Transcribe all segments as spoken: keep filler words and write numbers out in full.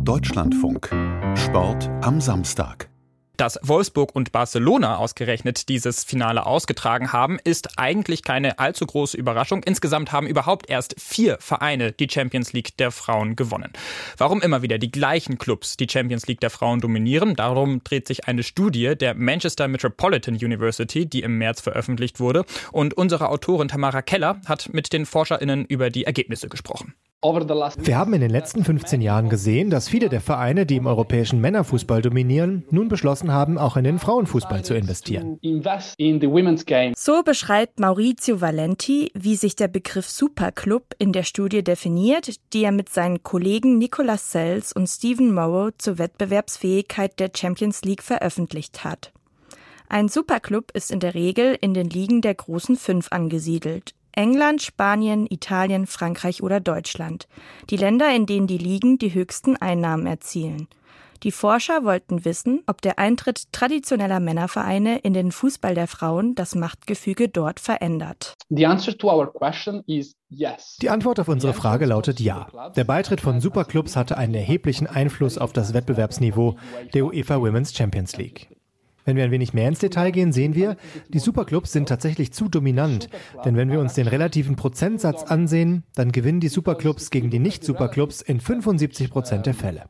Deutschlandfunk. Sport am Samstag. Dass Wolfsburg und Barcelona ausgerechnet dieses Finale ausgetragen haben, ist eigentlich keine allzu große Überraschung. Insgesamt haben überhaupt erst vier Vereine die Champions League der Frauen gewonnen. Warum immer wieder die gleichen Clubs die Champions League der Frauen dominieren? Darum dreht sich eine Studie der Manchester Metropolitan University, die im März veröffentlicht wurde. Und unsere Autorin Tamara Keller hat mit den ForscherInnen über die Ergebnisse gesprochen. Wir haben in den letzten fünfzehn Jahren gesehen, dass viele der Vereine, die im europäischen Männerfußball dominieren, nun beschlossen haben, auch in den Frauenfußball zu investieren. So beschreibt Maurizio Valenti, wie sich der Begriff Superclub in der Studie definiert, die er mit seinen Kollegen Nicolas Sells und Stephen Morrow zur Wettbewerbsfähigkeit der Champions League veröffentlicht hat. Ein Superclub ist in der Regel in den Ligen der großen Fünf angesiedelt. England, Spanien, Italien, Frankreich oder Deutschland. Die Länder, in denen die Ligen die höchsten Einnahmen erzielen. Die Forscher wollten wissen, ob der Eintritt traditioneller Männervereine in den Fußball der Frauen das Machtgefüge dort verändert. Die Antwort auf unsere Frage lautet ja. Der Beitritt von Superclubs hatte einen erheblichen Einfluss auf das Wettbewerbsniveau der UEFA Women's Champions League. Wenn wir ein wenig mehr ins Detail gehen, sehen wir, die Superclubs sind tatsächlich zu dominant. Denn wenn wir uns den relativen Prozentsatz ansehen, dann gewinnen die Superclubs gegen die Nicht-Superclubs in fünfundsiebzig Prozent der Fälle.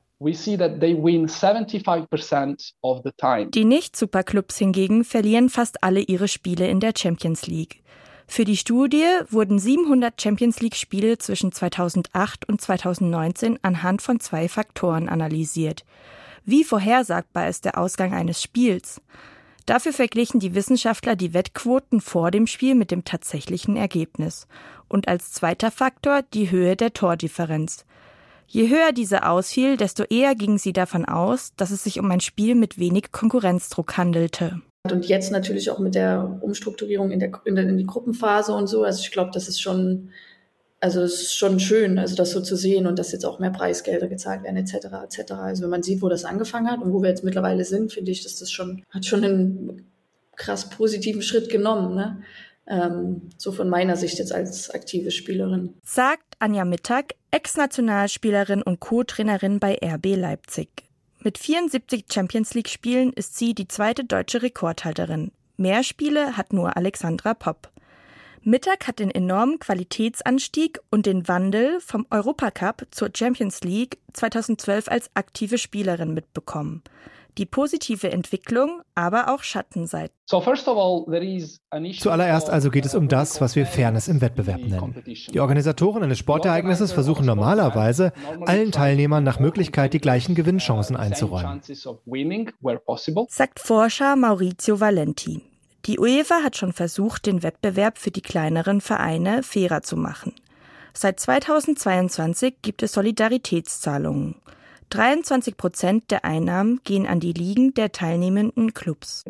Die Nicht-Superclubs hingegen verlieren fast alle ihre Spiele in der Champions League. Für die Studie wurden siebenhundert Champions League-Spiele zwischen zweitausendacht und zweitausendneunzehn anhand von zwei Faktoren analysiert. Wie vorhersagbar ist der Ausgang eines Spiels? Dafür verglichen die Wissenschaftler die Wettquoten vor dem Spiel mit dem tatsächlichen Ergebnis. Und als zweiter Faktor die Höhe der Tordifferenz. Je höher diese ausfiel, desto eher gingen sie davon aus, dass es sich um ein Spiel mit wenig Konkurrenzdruck handelte. Und jetzt natürlich auch mit der Umstrukturierung in, der, in, der, in die Gruppenphase und so. Also ich glaube, das ist schon... Also es ist schon schön, also das so zu sehen und dass jetzt auch mehr Preisgelder gezahlt werden et cetera et cetera. Also wenn man sieht, wo das angefangen hat und wo wir jetzt mittlerweile sind, finde ich, dass das schon hat schon einen krass positiven Schritt genommen, ne? Ähm, so von meiner Sicht jetzt als aktive Spielerin. Sagt Anja Mittag, Ex-Nationalspielerin und Co-Trainerin bei R B Leipzig. Mit vierundsiebzig Champions-League-Spielen ist sie die zweite deutsche Rekordhalterin. Mehr Spiele hat nur Alexandra Popp. Mittag hat den enormen Qualitätsanstieg und den Wandel vom Europacup zur Champions League zweitausendzwölf als aktive Spielerin mitbekommen. Die positive Entwicklung, aber auch Schattenseiten. Zuallererst also geht es um das, was wir Fairness im Wettbewerb nennen. Die Organisatoren eines Sportereignisses versuchen normalerweise, allen Teilnehmern nach Möglichkeit die gleichen Gewinnchancen einzuräumen. Sagt Forscher Maurizio Valenti. Die UEFA hat schon versucht, den Wettbewerb für die kleineren Vereine fairer zu machen. Seit zweitausendzweiundzwanzig gibt es Solidaritätszahlungen. dreiundzwanzig Prozent der Einnahmen gehen an die Ligen der teilnehmenden Clubs.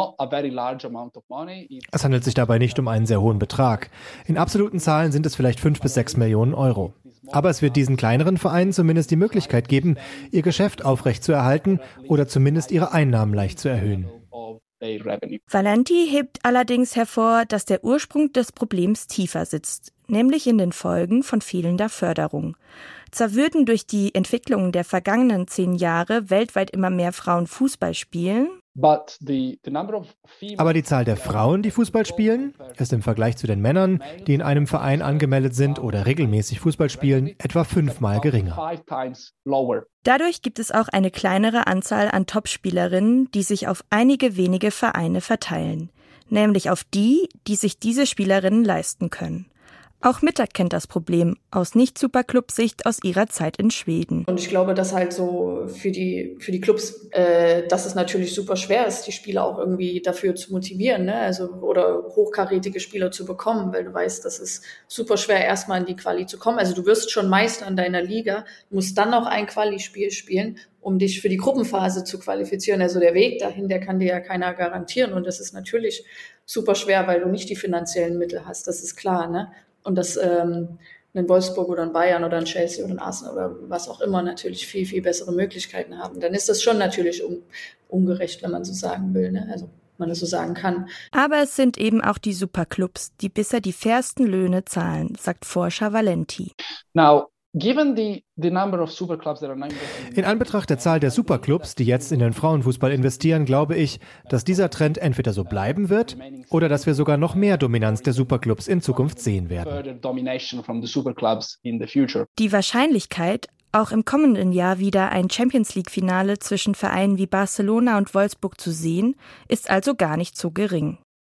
Es handelt sich dabei nicht um einen sehr hohen Betrag. In absoluten Zahlen sind es vielleicht fünf bis sechs Millionen Euro. Aber es wird diesen kleineren Vereinen zumindest die Möglichkeit geben, ihr Geschäft aufrechtzuerhalten oder zumindest ihre Einnahmen leicht zu erhöhen. Valenti hebt allerdings hervor, dass der Ursprung des Problems tiefer sitzt, nämlich in den Folgen von fehlender Förderung. Zwar würden durch die Entwicklungen der vergangenen zehn Jahre weltweit immer mehr Frauen Fußball spielen, aber die Zahl der Frauen, die Fußball spielen, ist im Vergleich zu den Männern, die in einem Verein angemeldet sind oder regelmäßig Fußball spielen, etwa fünfmal geringer. Dadurch gibt es auch eine kleinere Anzahl an Topspielerinnen, die sich auf einige wenige Vereine verteilen, nämlich auf die, die sich diese Spielerinnen leisten können. Auch Mittag kennt das Problem aus Nicht-Superclub-Sicht aus ihrer Zeit in Schweden. Und ich glaube, dass halt so für die für die Clubs, äh, dass es natürlich super schwer ist, die Spieler auch irgendwie dafür zu motivieren, ne? Also oder hochkarätige Spieler zu bekommen, weil du weißt, das ist super schwer, erstmal in die Quali zu kommen. Also du wirst schon Meister in deiner Liga, musst dann noch ein Quali-Spiel spielen, um dich für die Gruppenphase zu qualifizieren. Also der Weg dahin, der kann dir ja keiner garantieren. Und das ist natürlich super schwer, weil du nicht die finanziellen Mittel hast. Das ist klar, ne? Und dass ähm, ein Wolfsburg oder ein Bayern oder ein Chelsea oder ein Arsenal oder was auch immer natürlich viel, viel bessere Möglichkeiten haben. Dann ist das schon natürlich un- ungerecht, wenn man so sagen will, ne? Also man das so sagen kann. Aber es sind eben auch die Superclubs, die bisher die fairsten Löhne zahlen, sagt Forscher Valenti. Now, In Anbetracht der Zahl der Superclubs, die jetzt in den Frauenfußball investieren, glaube ich, dass dieser Trend entweder so bleiben wird oder dass wir sogar noch mehr Dominanz der Superclubs in Zukunft sehen werden. Die Wahrscheinlichkeit, auch im kommenden Jahr wieder ein Champions-League-Finale zwischen Vereinen wie Barcelona und Wolfsburg zu sehen, ist also gar nicht so gering.